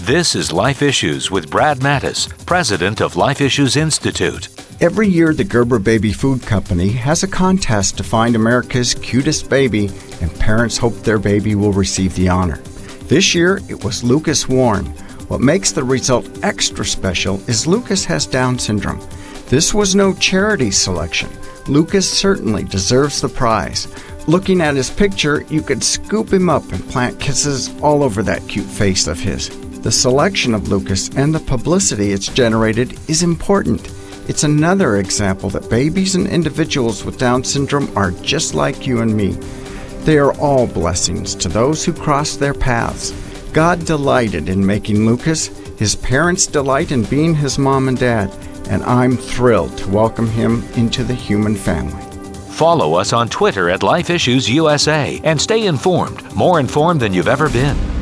This is Life Issues with Brad Mattis, president of Life Issues Institute. Every year, the Gerber Baby Food Company has a contest to find America's cutest baby, and parents hope their baby will receive the honor. This year, it was Lucas Warren. What makes the result extra special is Lucas has Down syndrome. This was no charity selection. Lucas certainly deserves the prize. Looking at his picture, you could scoop him up and plant kisses all over that cute face of his. The selection of Lucas and the publicity it's generated is important. It's another example that babies and individuals with Down syndrome are just like you and me. They are all blessings to those who cross their paths. God delighted in making Lucas. His parents delight in being his mom and dad, and I'm thrilled to welcome him into the human family. Follow us on Twitter at Life Issues USA and stay informed, more informed than you've ever been.